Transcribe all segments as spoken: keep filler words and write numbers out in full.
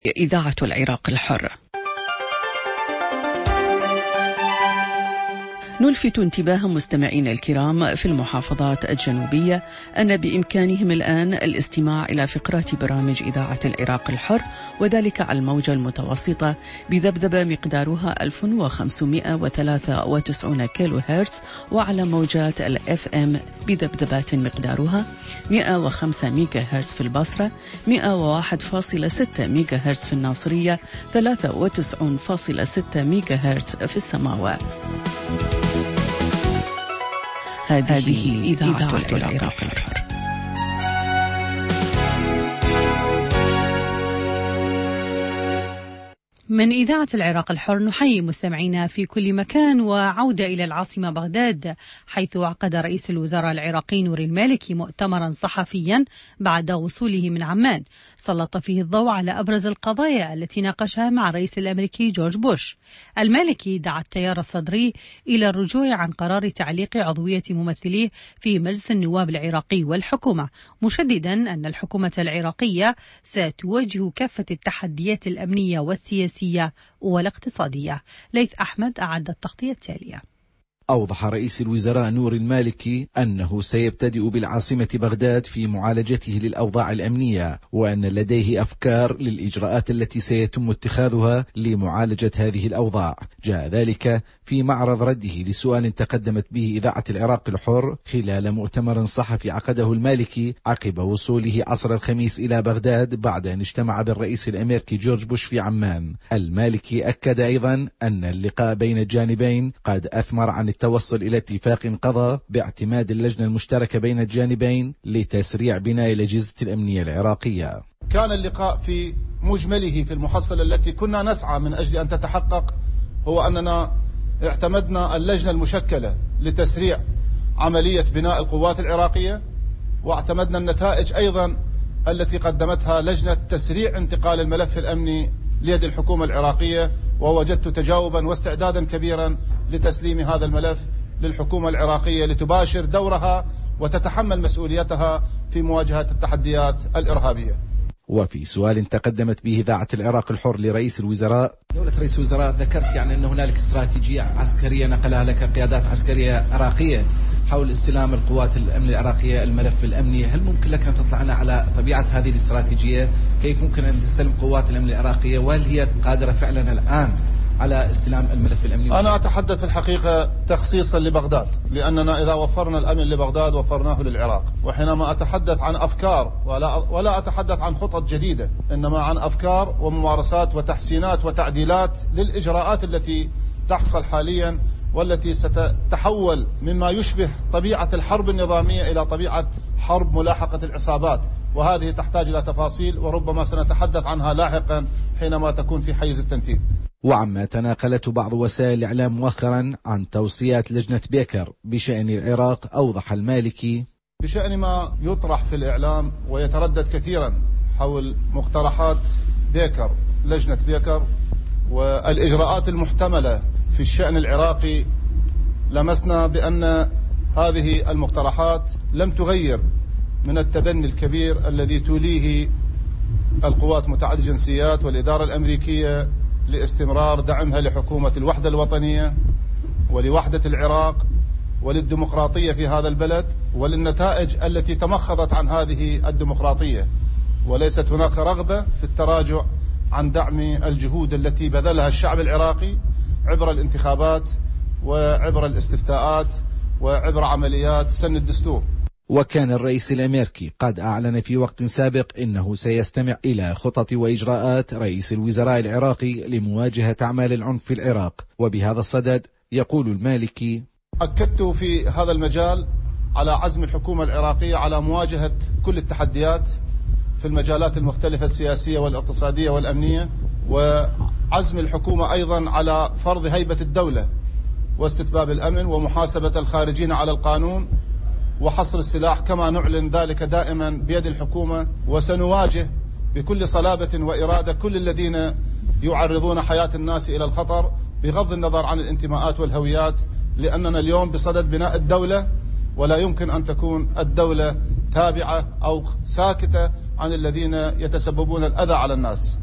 إذاعة العراق الحر. نلفت انتباه مستمعينا الكرام في المحافظات الجنوبية أن بإمكانهم الآن الاستماع إلى فقرات برامج إذاعة العراق الحر، وذلك على الموجة المتوسطة بذبذبة مقدارها ألف وخمسمائة وثلاثة وتسعين كيلو هرتز، وعلى موجات الأف أم بذبذبات مقدارها مئة وخمسة ميجا هرتز في البصرة، مئة وواحد فاصلة ستة ميجا هرتز في الناصرية، ثلاثة وتسعين فاصلة ستة ميجا هرتز في السماوة. هذه إذاعة العراق الحر. من إذاعة العراق الحر نحيي مستمعينا في كل مكان، وعودة إلى العاصمة بغداد، حيث عقد رئيس الوزراء العراقي نوري المالكي مؤتمرا صحفيا بعد وصوله من عمان، سلط فيه الضوء على أبرز القضايا التي ناقشها مع الرئيس الأمريكي جورج بوش. المالكي دعا التيار الصدري إلى الرجوع عن قرار تعليق عضوية ممثليه في مجلس النواب العراقي والحكومة، مشددا أن الحكومة العراقية ستواجه كافة التحديات الأمنية والسياسية والاقتصادية. ليث أحمد أعد التغطية التالية. أوضح رئيس الوزراء نور المالكي أنه سيبتدئ بالعاصمة بغداد في معالجته للأوضاع الأمنية، وأن لديه أفكار للإجراءات التي سيتم اتخاذها لمعالجة هذه الأوضاع. جاء ذلك في معرض رده لسؤال تقدمت به إذاعة العراق الحر خلال مؤتمر صحفي عقده المالكي عقب وصوله عصر الخميس إلى بغداد بعد أن اجتمع بالرئيس الأمريكي جورج بوش في عمان. المالكي أكد أيضا أن اللقاء بين الجانبين قد أثمر عن التوصل إلى اتفاق قضى باعتماد اللجنة المشتركة بين الجانبين لتسريع بناء الأجهزة الأمنية العراقية. كان اللقاء في مجمله في المحصلة التي كنا نسعى من أجل أن تتحقق هو أننا اعتمدنا اللجنة المشكلة لتسريع عملية بناء القوات العراقية، واعتمدنا النتائج أيضا التي قدمتها لجنة تسريع انتقال الملف الأمني ليد الحكومة العراقية، ووجدت تجاوبا واستعدادا كبيرا لتسليم هذا الملف للحكومة العراقية لتباشر دورها وتتحمل مسؤوليتها في مواجهة التحديات الإرهابية. وفي سؤال تقدمت به إذاعة العراق الحر لرئيس الوزراء: دولة رئيس الوزراء، ذكرت يعني أن هنالك استراتيجية عسكرية نقلها لك قيادات عسكرية عراقية حول استلام القوات الأمن العراقية الملف الأمني، هل ممكن لك أن تطلعنا على طبيعة هذه الاستراتيجية؟ كيف ممكن أن تستلم قوات الأمن العراقية، وهل هي قادرة فعلا الآن على استلام الملف الأمني؟ أنا أتحدث في الحقيقة تخصيصا لبغداد، لأننا إذا وفرنا الأمن لبغداد وفرناه للعراق. وحينما أتحدث عن أفكار ولا, ولا أتحدث عن خطط جديدة، إنما عن أفكار وممارسات وتحسينات وتعديلات للإجراءات التي تحصل حاليا، والتي ستتحول مما يشبه طبيعة الحرب النظامية إلى طبيعة حرب ملاحقة العصابات، وهذه تحتاج إلى تفاصيل وربما سنتحدث عنها لاحقا حينما تكون في حيز التنفيذ. وعما تناقلته بعض وسائل الإعلام مؤخرا عن توصيات لجنة بيكر بشأن العراق، أوضح المالكي: بشأن ما يطرح في الإعلام ويتردد كثيرا حول مقترحات بيكر، لجنة بيكر والإجراءات المحتملة في الشأن العراقي، لمسنا بأن هذه المقترحات لم تغير من التبني الكبير الذي توليه القوات متعددة الجنسيات والإدارة الأمريكية لاستمرار دعمها لحكومة الوحدة الوطنية ولوحدة العراق وللديمقراطية في هذا البلد وللنتائج التي تمخضت عن هذه الديمقراطية. وليست هناك رغبة في التراجع عن دعم الجهود التي بذلها الشعب العراقي عبر الانتخابات وعبر الاستفتاءات وعبر عمليات سن الدستور. وكان الرئيس الأمريكي قد أعلن في وقت سابق إنه سيستمع إلى خطط وإجراءات رئيس الوزراء العراقي لمواجهة أعمال العنف في العراق. وبهذا الصدد يقول المالكي: أكدت في هذا المجال على عزم الحكومة العراقية على مواجهة كل التحديات في المجالات المختلفة السياسية والاقتصادية والأمنية، وعزم الحكومة أيضا على فرض هيبة الدولة واستتباب الأمن ومحاسبة الخارجين على القانون وحصر السلاح كما نعلن ذلك دائما بيد الحكومة. وسنواجه بكل صلابة وإرادة كل الذين يعرضون حياة الناس إلى الخطر بغض النظر عن الانتماءات والهويات، لأننا اليوم بصدد بناء الدولة، ولا يمكن أن تكون الدولة تابعة أو ساكتة عن الذين يتسببون الأذى على الناس.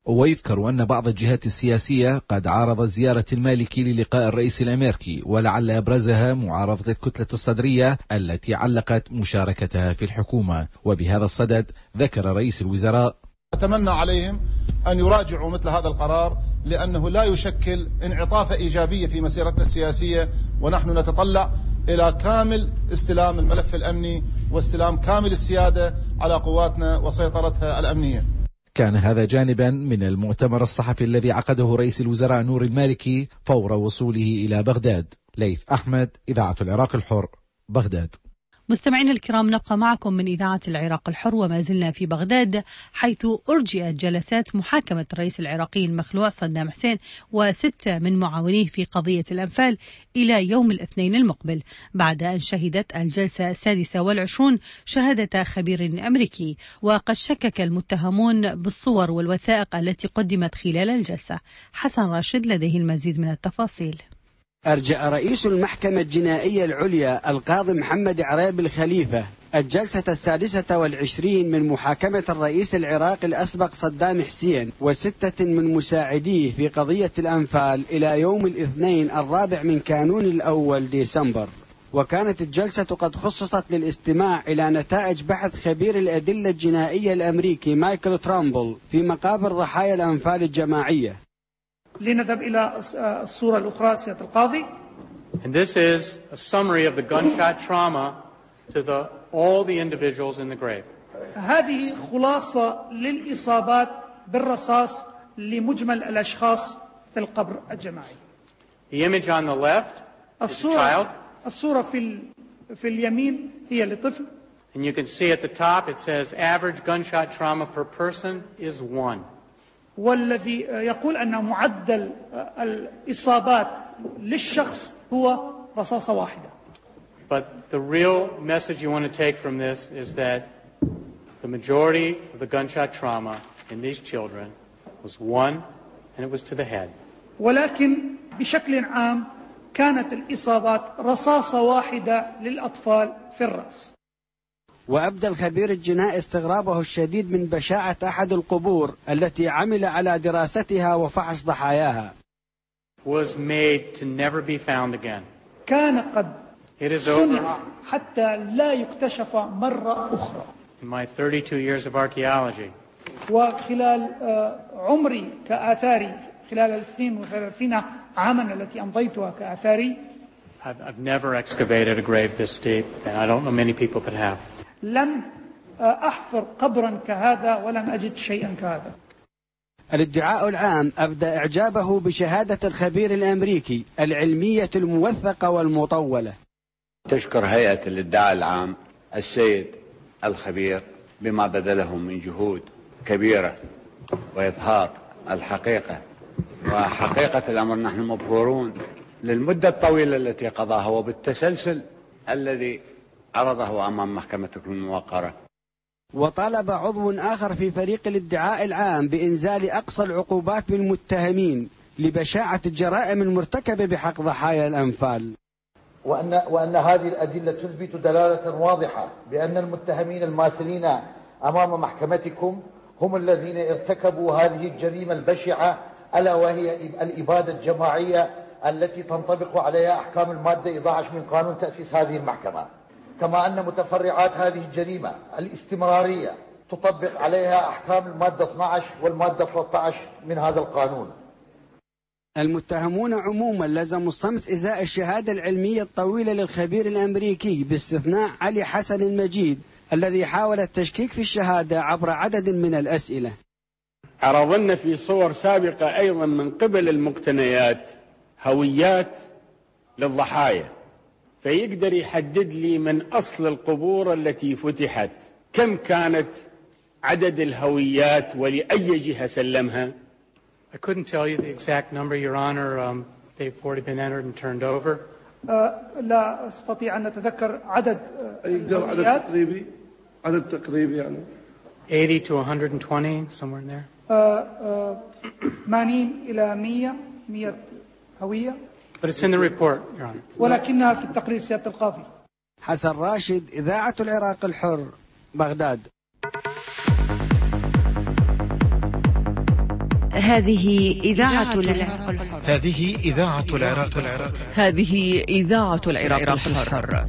ويذكر أن بعض الجهات السياسية قد عارض زيارة المالكي للقاء الرئيس الأمريكي، ولعل أبرزها معارضة الكتلة الصدرية التي علقت مشاركتها في الحكومة. وبهذا الصدد ذكر رئيس الوزراء: أتمنى عليهم أن يراجعوا مثل هذا القرار، لأنه لا يشكل انعطافة إيجابية في مسيرتنا السياسية، ونحن نتطلع إلى كامل استلام الملف الأمني واستلام كامل السيادة على قواتنا وسيطرتها الأمنية. كان هذا جانبا من المؤتمر الصحفي الذي عقده رئيس الوزراء نور المالكي فور وصوله إلى بغداد. ليث أحمد، إذاعة العراق الحر، بغداد. مستمعين الكرام، نبقى معكم من إذاعة العراق الحر وما زلنا في بغداد، حيث أرجئت جلسات محاكمة الرئيس العراقي المخلوع صدام حسين وستة من معاونيه في قضية الأنفال إلى يوم الاثنين المقبل، بعد أن شهدت الجلسة السادسة والعشرون شهادة خبير أمريكي. وقد شكك المتهمون بالصور والوثائق التي قدمت خلال الجلسة. حسن راشد لديه المزيد من التفاصيل. أرجأ رئيس المحكمة الجنائية العليا القاضي محمد عريب الخليفة الجلسة السادسة والعشرين من محاكمة الرئيس العراقي الأسبق صدام حسين وستة من مساعديه في قضية الأنفال إلى يوم الاثنين الرابع من كانون الأول ديسمبر. وكانت الجلسة قد خصصت للاستماع إلى نتائج بحث خبير الأدلة الجنائية الأمريكي مايكل ترامبل في مقابر ضحايا الأنفال الجماعية. لنذهب إلى الصورة الأخرى سيادة القاضي. And this is a summary of the gunshot trauma to the all the individuals in the grave. هذه خلاصة للإصابات بالرصاص لمجمل الأشخاص في القبر الجماعي. The image on the left is a child. الصورة في في اليمين هي لطفل. And you can see at the top it says average gunshot trauma per person is one. والذي يقول أن معدل الإصابات للشخص هو رصاصة واحدة. But the real message you want to take from this is that the majority of the gunshot trauma in these children was one, and it was to the head. ولكن بشكل عام كانت الإصابات رصاصة واحدة للأطفال في الرأس. وأبدى الخبير الجنائي استغرابه الشديد من بشاعة أحد القبور التي عمل على دراستها وفحص ضحاياها. Was made to never be found again. كان قد صنع حتى لا يكتشف مرة أخرى. In my thirty-two years of archaeology. وخلال عمري كآثاري خلال الاثنين وثلاثين عاما التي أمضيتها كآثاري. I've, I've never excavated a grave this deep, and I don't know many people that have. لم أحفر قبرا كهذا ولم أجد شيئا كهذا. الادعاء العام أبدى إعجابه بشهادة الخبير الأمريكي العلمية الموثقة والمطولة. تشكر هيئة الادعاء العام السيد الخبير بما بذله من جهود كبيرة وإظهار الحقيقة، وحقيقة الأمر نحن مبهورون للمدة الطويلة التي قضاها وبالتسلسل الذي عرضه أمام محكمتكم الموقرة. وطالب عضو آخر في فريق الادعاء العام بإنزال أقصى العقوبات بالمتهمين لبشاعة الجرائم المرتكبة بحق ضحايا الأنفال. وأن, وأن هذه الأدلة تثبت دلالة واضحة بأن المتهمين الماثلين أمام محكمتكم هم الذين ارتكبوا هذه الجريمة البشعة، ألا وهي الإبادة الجماعية التي تنطبق عليها أحكام المادة إحدى عشر من قانون تأسيس هذه المحكمة، كما أن متفرعات هذه الجريمة الاستمرارية تطبق عليها أحكام المادة اثني عشر والمادة ثلاثة عشر من هذا القانون. المتهمون عموما لزموا الصمت إزاء الشهادة العلمية الطويلة للخبير الأمريكي باستثناء علي حسن المجيد الذي حاول التشكيك في الشهادة عبر عدد من الأسئلة. عرضنا في صور سابقة أيضا من قبل المقتنيات هويات للضحايا، فيقدر يحدد لي من أصل القبور التي فتحت كم كانت عدد الهويات ولأي جهة سلمها. I couldn't tell you the exact number, Your Honor. Um, they've already been entered and turned over. لا أستطيع أن نتذكر عدد يقدر عدد تقريبي عدد تقريبي يعني eighty to one hundred twenty, somewhere in there. ثمانين إلى مئة مئة هوية. But it's in the report, Your Honor. ولكنها في التقرير سيادة القاضي. حسن راشد، إذاعة العراق الحر، بغداد. هذه إذاعة العراق الحر. هذه إذاعة العراق الحر. هذه إذاعة العراق الحر.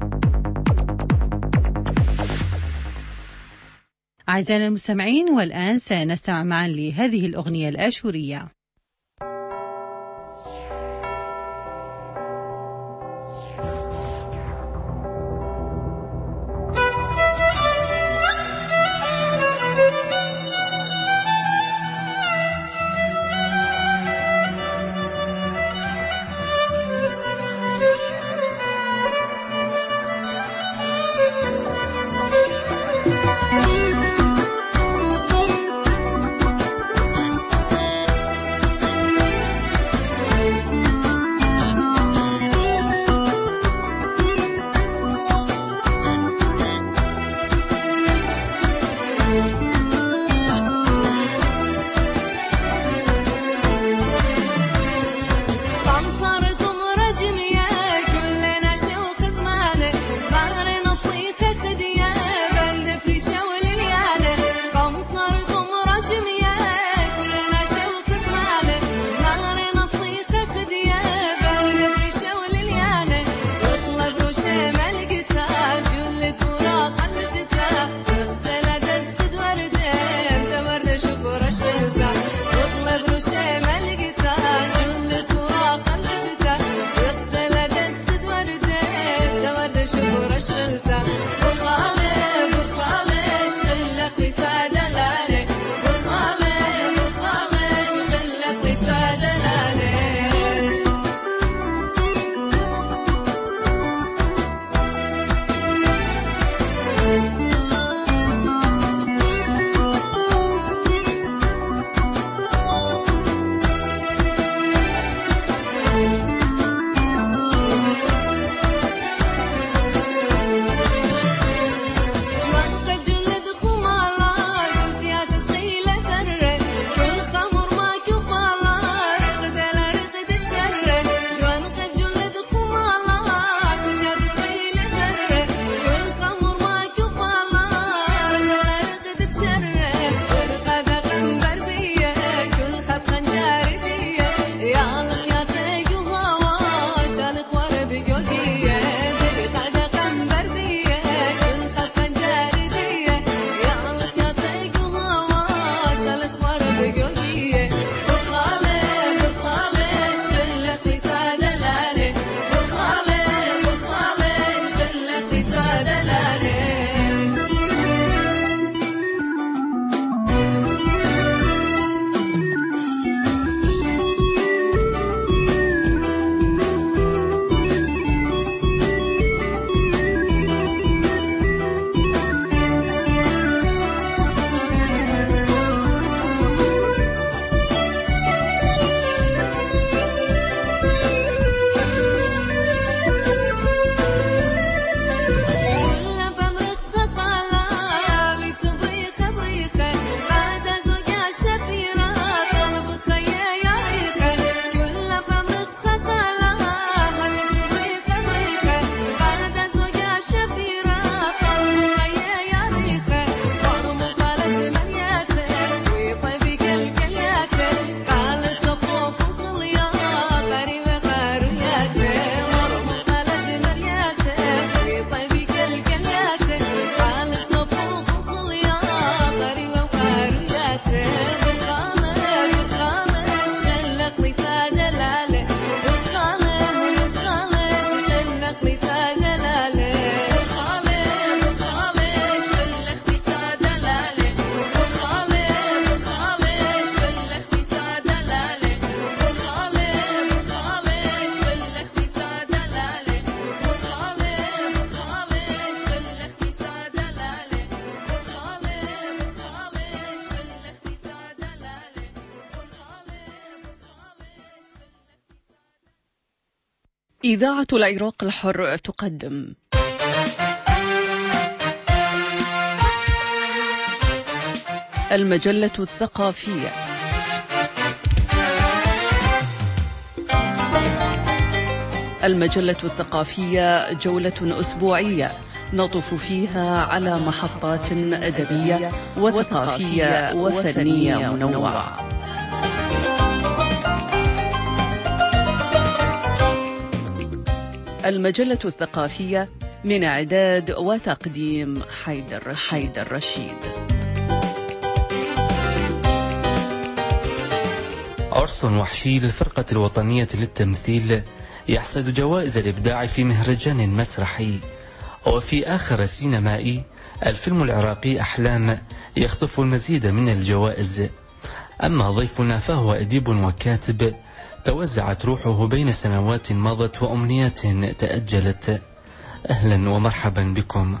أعزائنا المستمعين، والآن سنستمع معا لهذه الأغنية الآشورية. إذاعة العراق الحر تقدم المجلة الثقافية. المجلة الثقافية جولة أسبوعية نطف فيها على محطات أدبية وثقافية وفنية منوعة. المجلة الثقافية، من إعداد وتقديم حيدر رشيد, حيدر رشيد. عرس وحشي للفرقة الوطنية للتمثيل يحصد جوائز الإبداع في مهرجان مسرحي. وفي آخر سينمائي، الفيلم العراقي أحلام يخطف المزيد من الجوائز. أما ضيفنا فهو أديب وكاتب توزعت روحه بين سنوات مضت وأمنيات تأجلت. أهلا ومرحبا بكم.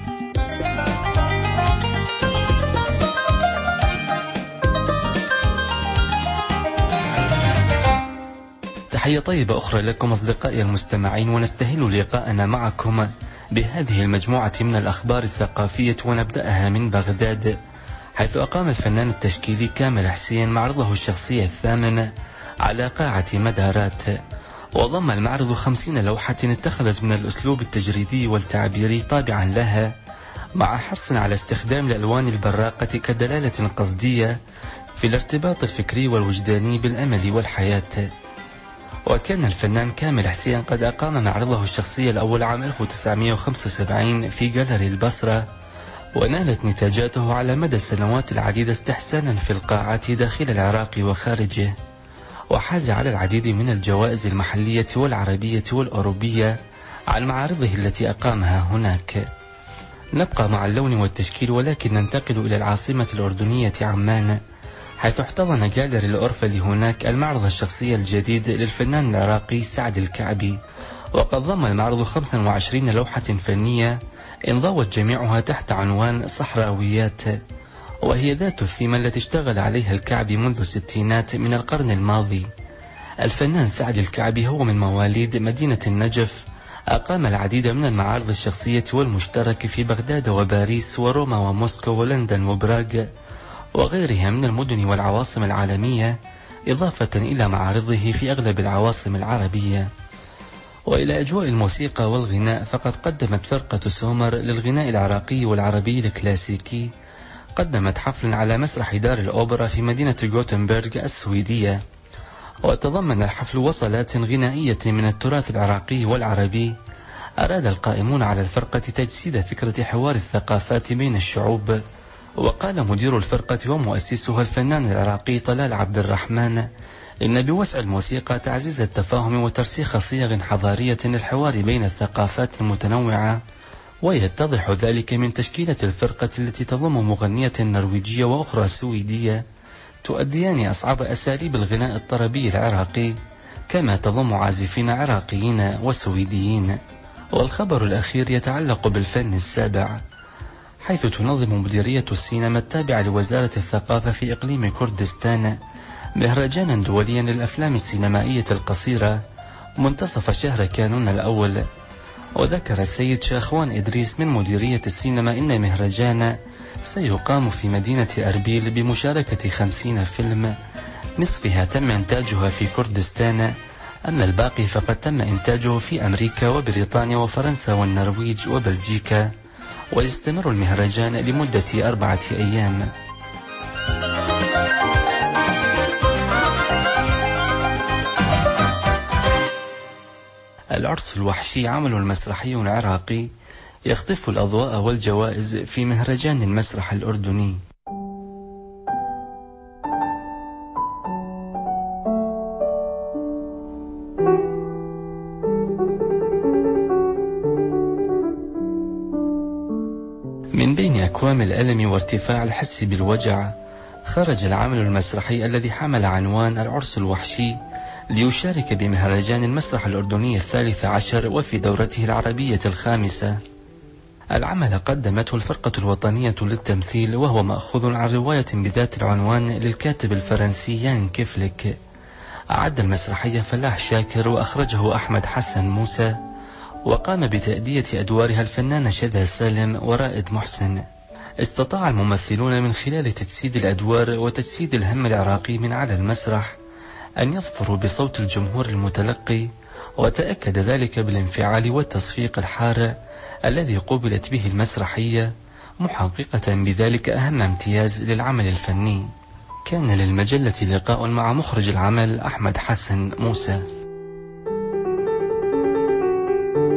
تحية طيبة أخرى لكم أصدقائي المستمعين، ونستهل لقاءنا معكم بهذه المجموعة من الأخبار الثقافية، ونبدأها من بغداد، حيث أقام الفنان التشكيلي كامل حسين معرضه الشخصي الثامن على قاعة مدارات، وضم المعرض خمسين لوحة اتخذت من الأسلوب التجريدي والتعبيري طابعا لها، مع حرص على استخدام الألوان البراقة كدلالة قصدية في الارتباط الفكري والوجداني بالأمل والحياة. وكان الفنان كامل حسين قد أقام معرضه الشخصي الأول عام ألف وتسعمائة وخمسة وسبعين في جاليري البصرة، ونالت نتاجاته على مدى السنوات العديدة استحسانا في القاعات داخل العراق وخارجه، وحاز على العديد من الجوائز المحلية والعربية والأوروبية عن معارضه التي أقامها هناك. نبقى مع اللون والتشكيل، ولكن ننتقل إلى العاصمة الأردنية عمان، حيث احتضن جاليري الأورفلي هناك المعرض الشخصي الجديد للفنان العراقي سعد الكعبي، وقد ضم المعرض خمسة وعشرين لوحة فنية انضوت جميعها تحت عنوان صحراويات، وهي ذات الثيمة التي اشتغل عليها الكعبي منذ الستينات من القرن الماضي. الفنان سعد الكعبي هو من مواليد مدينة النجف، أقام العديد من المعارض الشخصية والمشترك في بغداد وباريس وروما وموسكو ولندن وبراغ وغيرها من المدن والعواصم العالمية، إضافة إلى معارضه في أغلب العواصم العربية. وإلى أجواء الموسيقى والغناء، فقد قدمت فرقة سومر للغناء العراقي والعربي الكلاسيكي قدمت حفلا على مسرح دار الأوبرا في مدينة غوتنبرغ السويدية، وتضمن الحفل وصلات غنائية من التراث العراقي والعربي. أراد القائمون على الفرقة تجسيد فكرة حوار الثقافات بين الشعوب. وقال مدير الفرقة ومؤسسها الفنان العراقي طلال عبد الرحمن إن بوسع الموسيقى تعزيز التفاهم وترسيخ صيغ حضارية للحوار بين الثقافات المتنوعة، ويتضح ذلك من تشكيلة الفرقة التي تضم مغنية نرويجية وأخرى سويدية تؤديان أصعب أساليب الغناء الطربي العراقي، كما تضم عازفين عراقيين وسويديين. والخبر الأخير يتعلق بالفن السابع، حيث تنظم مديرية السينما التابعة لوزارة الثقافة في إقليم كردستان مهرجانا دوليا للأفلام السينمائية القصيرة منتصف شهر كانون الأول. وذكر السيد شاخوان إدريس من مديرية السينما إن مهرجان سيقام في مدينة أربيل بمشاركة خمسين فيلم، نصفها تم إنتاجها في كردستان، أما الباقي فقد تم إنتاجه في أمريكا وبريطانيا وفرنسا والنرويج وبلجيكا. ويستمر المهرجان لمدة أربعة أيام. العرس الوحشي عمل مسرحي عراقي يخطف الأضواء والجوائز في مهرجان المسرح الأردني. من بين أكوام الألم وارتفاع الحس بالوجع، خرج العمل المسرحي الذي حمل عنوان العرس الوحشي ليشارك بمهرجان المسرح الأردني الثالث عشر وفي دورته العربية الخامسة. العمل قدمته الفرقة الوطنية للتمثيل، وهو مأخوذ عن رواية بذات العنوان للكاتب الفرنسي يان كيفليك. أعد المسرحية فلاح شاكر، وأخرجه أحمد حسن موسى، وقام بتأدية أدوارها الفنان شذى سالم ورائد محسن. استطاع الممثلون من خلال تجسيد الأدوار وتجسيد الهم العراقي من على المسرح أن يظفروا بصوت الجمهور المتلقي، وتأكد ذلك بالانفعال والتصفيق الحار الذي قوبلت به المسرحية، محققة بذلك أهم امتياز للعمل الفني. كان للمجلة لقاء مع مخرج العمل أحمد حسن موسى.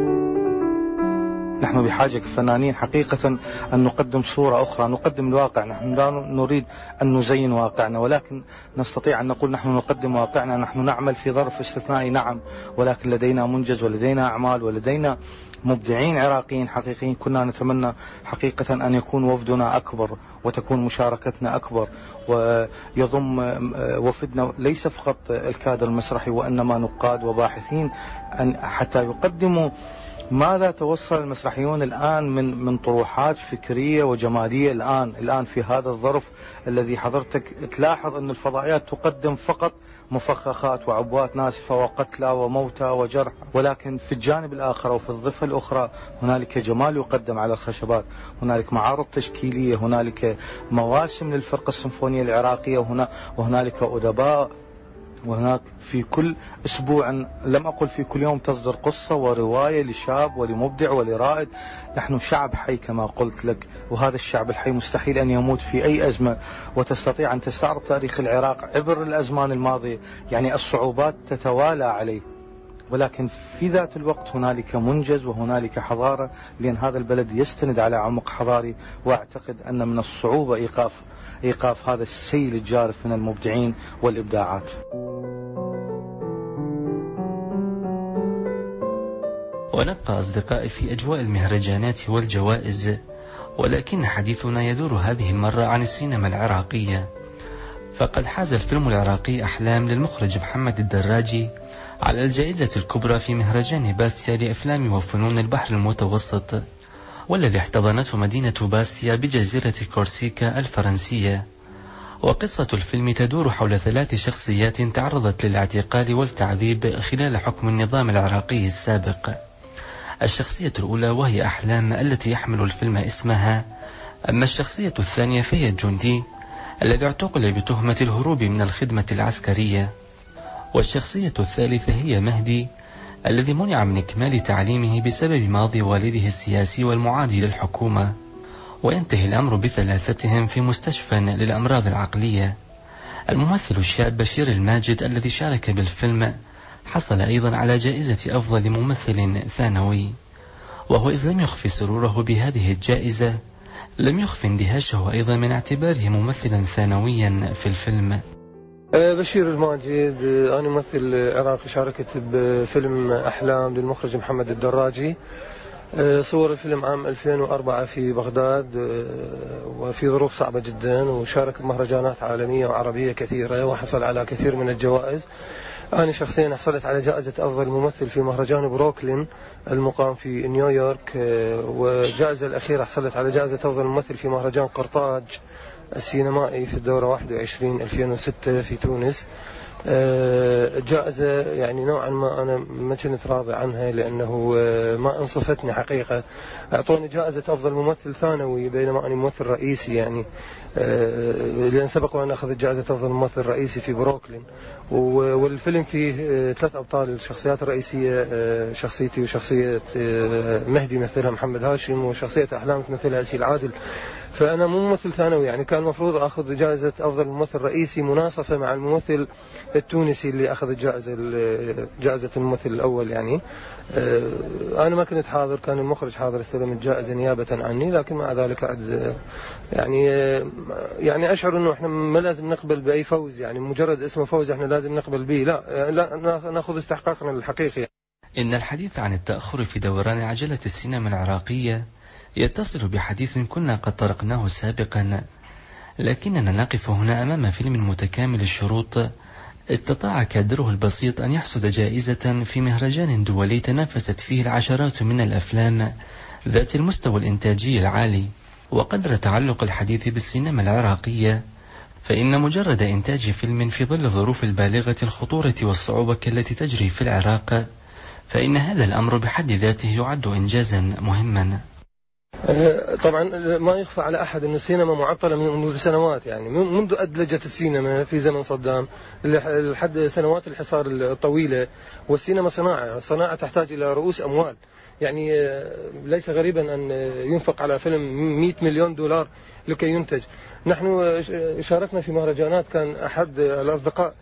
نحن بحاجة كفنانين حقيقة أن نقدم صورة أخرى، نقدم الواقع. نحن لا نريد أن نزين واقعنا، ولكن نستطيع أن نقول نحن نقدم واقعنا. نحن نعمل في ظرف استثنائي نعم، ولكن لدينا منجز ولدينا أعمال ولدينا مبدعين عراقيين حقيقيين. كنا نتمنى حقيقة أن يكون وفدنا أكبر وتكون مشاركتنا أكبر، ويضم وفدنا ليس فقط الكادر المسرحي وإنما نقاد وباحثين أن حتى يقدموا ماذا توصل المسرحيون الآن من من طروحات فكرية وجمالية. الآن الآن في هذا الظرف الذي حضرتك تلاحظ أن الفضائيات تقدم فقط مفخخات وعبوات ناسفة وقتلى وموتى وجرحى، ولكن في الجانب الآخر وفي الضفة الأخرى هنالك جمال يقدم على الخشبات، هنالك معارض تشكيلية، هنالك مواسم للفرقة السيمفونية العراقية، وهنا وهنالك أدباء، وهناك في كل أسبوع لم أقل في كل يوم تصدر قصة ورواية لشاب ولمبدع ولرائد. نحن شعب حي كما قلت لك، وهذا الشعب الحي مستحيل أن يموت في أي أزمة، وتستطيع أن تستعرض تاريخ العراق عبر الأزمان الماضية، يعني الصعوبات تتوالى عليه، ولكن في ذات الوقت هنالك منجز وهنالك حضارة، لأن هذا البلد يستند على عمق حضاري. وأعتقد أن من الصعوبة إيقاف إيقاف هذا السيل الجارف من المبدعين والإبداعات. ونبقى أصدقائي في أجواء المهرجانات والجوائز، ولكن حديثنا يدور هذه المرة عن السينما العراقية. فقد حاز الفيلم العراقي أحلام للمخرج محمد الدراجي على الجائزة الكبرى في مهرجان باسيا لأفلام وفنون البحر المتوسط، والذي احتضنته مدينة باسيا بجزيرة كورسيكا الفرنسية. وقصة الفيلم تدور حول ثلاث شخصيات تعرضت للاعتقال والتعذيب خلال حكم النظام العراقي السابق. الشخصية الأولى وهي أحلام التي يحمل الفيلم اسمها، أما الشخصية الثانية فهي الجندي الذي اعتقل بتهمة الهروب من الخدمة العسكرية، والشخصية الثالثة هي مهدي الذي منع من إكمال تعليمه بسبب ماضي والده السياسي والمعادي للحكومة. وينتهي الأمر بثلاثتهم في مستشفى للأمراض العقلية. الممثل الشاب بشير الماجد الذي شارك بالفيلم حصل أيضا على جائزة أفضل ممثل ثانوي، وهو إذ لم يخفي سروره بهذه الجائزة لم يخفي اندهاشه أيضا من اعتباره ممثلا ثانويا في الفيلم. بشير الماجد، أنا ممثل عراقي شاركت بفيلم أحلام للمخرج محمد الدراجي. صور الفيلم عام ألفين وأربعة في بغداد وفي ظروف صعبة جدا، وشارك بمهرجانات عالمية وعربية كثيرة وحصل على كثير من الجوائز. أنا شخصيا حصلت على جائزة أفضل ممثل في مهرجان بروكلين المقام في نيويورك، والجائزة الأخيرة حصلت على جائزة أفضل ممثل في مهرجان قرطاج السينمائي في الدورة واحد وعشرين ألفين وستة في تونس. جائزة يعني نوعا ما أنا ما كنت راضي عنها، لأنه ما أنصفتني حقيقة. أعطوني جائزة أفضل ممثل ثانوي بينما أنا ممثل رئيسي، يعني لأن سبق وأن أخذت جائزة أفضل ممثل رئيسي في بروكلين. والفيلم فيه ثلاث أبطال، الشخصيات الرئيسية شخصيتي وشخصية مهدي مثلها محمد هاشم، وشخصية أحلام تمثلها أسيل عادل. فأنا مو ممثل ثانوي، يعني كان المفروض أخذ جائزة أفضل ممثل رئيسي مناصفة مع الممثل التونسي اللي أخذ الجائزة جائزة الممثل الأول. يعني أنا ما كنت حاضر، كان المخرج حاضر استلم الجائزة نيابة عني، لكن مع ذلك عد يعني يعني أشعر إنه إحنا ما لازم نقبل بأي فوز، يعني مجرد اسمه فوز إحنا لازم نقبل به، لا لا نأخذ استحقاقنا للحقيقة. إن الحديث عن التأخر في دوران عجلة السينما العراقية يتصل بحديث كنا قد طرقناه سابقا، لكننا نقف هنا أمام فيلم متكامل الشروط استطاع كادره البسيط أن يحصد جائزة في مهرجان دولي تنافست فيه العشرات من الأفلام ذات المستوى الإنتاجي العالي. وقدر تعلق الحديث بالسينما العراقية، فإن مجرد إنتاج فيلم في ظل الظروف البالغة الخطورة والصعوبة التي تجري في العراق، فإن هذا الأمر بحد ذاته يعد إنجازا مهما. طبعا ما يخفى على أحد أن السينما معطلة منذ سنوات، يعني منذ أدلجة السينما في زمن صدام لحد سنوات الحصار الطويلة. والسينما صناعة، الصناعة تحتاج إلى رؤوس أموال، يعني ليس غريبا أن ينفق على فيلم مئة مليون دولار لكي ينتج. نحن شاركنا في مهرجانات، كان أحد الأصدقاء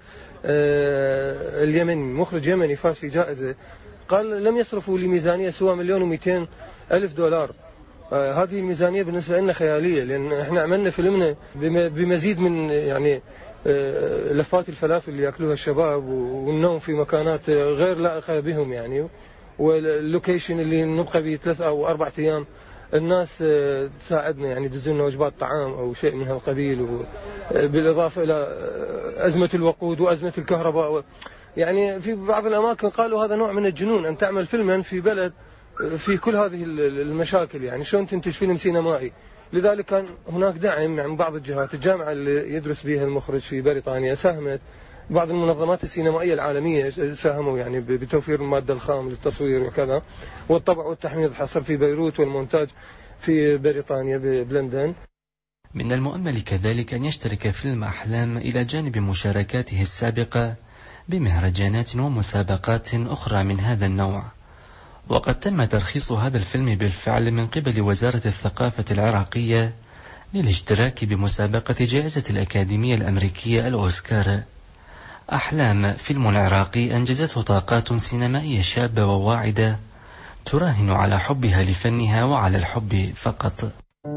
اليمني مخرج يمني فاز في جائزة، قال لم يصرفوا لميزانية سوى مليون ومئتين ألف دولار. آه هذه الميزانية بالنسبة لنا خيالية، لأن احنا عملنا فيلمنا بمزيد من يعني آه لفات الفلافل اللي يأكلوها الشباب والنوم في مكانات غير لائقة بهم يعني، واللوكيشن اللي نبقى به ثلاث أو أربعة أيام. الناس آه تساعدنا يعني تدزلنا وجبات طعام أو شيء من هالقبيل، بالإضافة إلى أزمة الوقود وأزمة الكهرباء. يعني في بعض الأماكن قالوا هذا نوع من الجنون أن تعمل فيلما في بلد في كل هذه المشاكل، يعني شلون تنتج فيلم سينمائي. لذلك كان هناك دعم من بعض الجهات. الجامعة اللي يدرس بها المخرج في بريطانيا ساهمت، بعض المنظمات السينمائية العالمية ساهموا يعني بتوفير المادة الخام للتصوير وكذا، والطبع والتحميض حصل في بيروت والمونتاج في بريطانيا بلندن. من المؤمل كذلك أن يشترك فيلم أحلام إلى جانب مشاركاته السابقة بمهرجانات ومسابقات أخرى من هذا النوع. وقد تم ترخيص هذا الفيلم بالفعل من قبل وزارة الثقافة العراقية للاشتراك بمسابقة جائزة الأكاديمية الأمريكية الأوسكار. أحلام فيلم عراقي أنجزته طاقات سينمائية شابة وواعدة تراهن على حبها لفنها وعلى الحب فقط.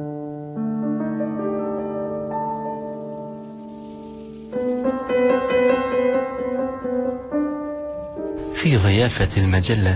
في ضيافة المجلة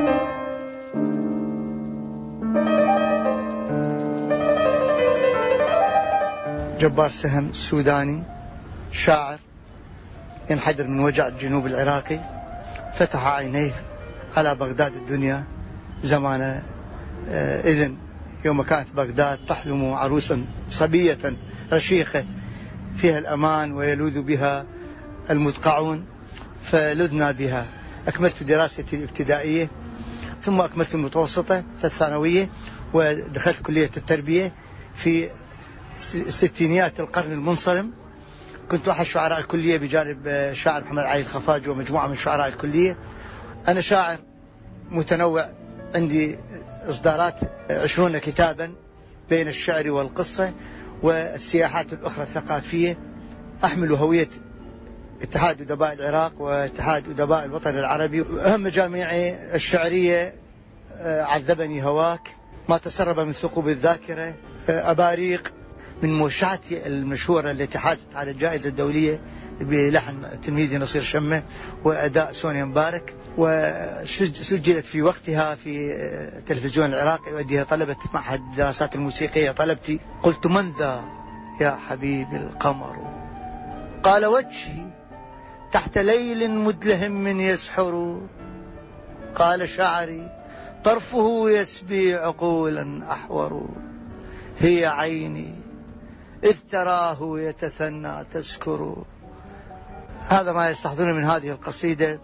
جبار سهم سوداني شاعر ينحدر من وجع الجنوب العراقي، فتح عينيه على بغداد الدنيا زمان إذن، يوم كانت بغداد تحلم عروسا صبية رشيقة فيها الأمان ويلوذ بها المدقعون، فلذنا بها. أكملت دراستي الابتدائية ثم أكملت المتوسطة الثانوية، ودخلت كلية التربية في ستينيات القرن المنصرم. كنت أحد شعراء الكلية بجانب شاعر محمد علي الخفاجي ومجموعة من شعراء الكلية. أنا شاعر متنوع، عندي إصدارات عشرون كتابا بين الشعر والقصة والسياحات الأخرى الثقافية. أحمل هوية اتحاد أدباء العراق واتحاد أدباء الوطن العربي. أهم مجاميعي الشعرية عذبني هواك، ما تسرب من ثقوب الذاكرة، أباريق، من موشعتي المشهورة التي حازت على الجائزة الدولية بلحن تلميذي نصير شمة وأداء سونيا مبارك، وسجلت في وقتها في التلفزيون العراقي يؤديها طلبة معهد الدراسات الموسيقية طلبتي. قلت من ذا يا حبيبي القمر؟ قال وجهي تحت ليل مدلهم يسحر. قال شعري طرفه يسبي عقولا أحور. هي عيني إذ تراه يتثنى تسكر. هذا ما يستحضرني من هذه القصيدة.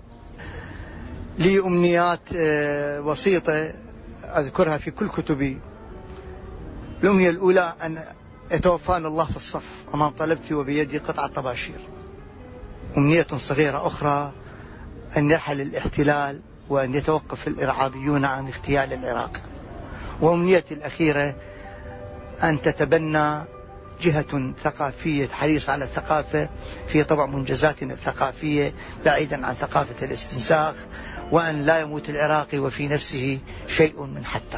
لي أمنيات بسيطة أذكرها في كل كتبي. الأمنية الأولى أن يتوفاني الله في الصف أمام طلبتي وبيدي قطعة طباشير. أمنية صغيرة أخرى أن يرحل الاحتلال وأن يتوقف الإرهابيون عن اغتيال العراق. وأمنيتي الأخيرة أن تتبنى جهة ثقافية حريصة على الثقافة في طبع منجزاتنا الثقافية بعيدا عن ثقافة الاستنساخ، وأن لا يموت العراقي وفي نفسه شيء من حتى.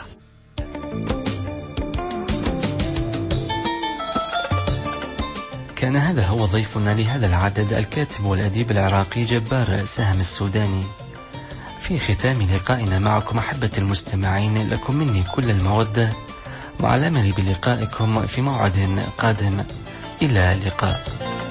كان هذا هو ضيفنا لهذا العدد الكاتب والأديب العراقي جبار سهم السوداني. في ختام لقائنا معكم أحبة المستمعين لكم مني كل المودة مع الأمل بلقائكم في موعد قادم. إلى اللقاء.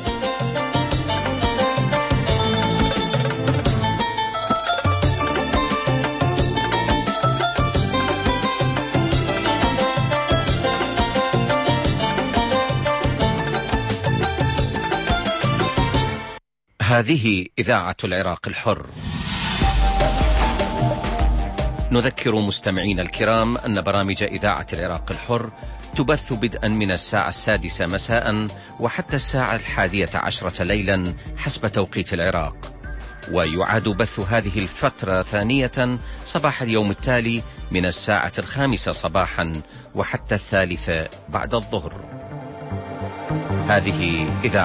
هذه إذاعة العراق الحر. نذكر مستمعينا الكرام أن برامج إذاعة العراق الحر تبث بدءا من الساعة السادسة مساء وحتى الساعة الحادية عشرة ليلا حسب توقيت العراق، ويعاد بث هذه الفترة ثانية صباح اليوم التالي من الساعة الخامسة صباحا وحتى الثالثة بعد الظهر. هذه إذاعة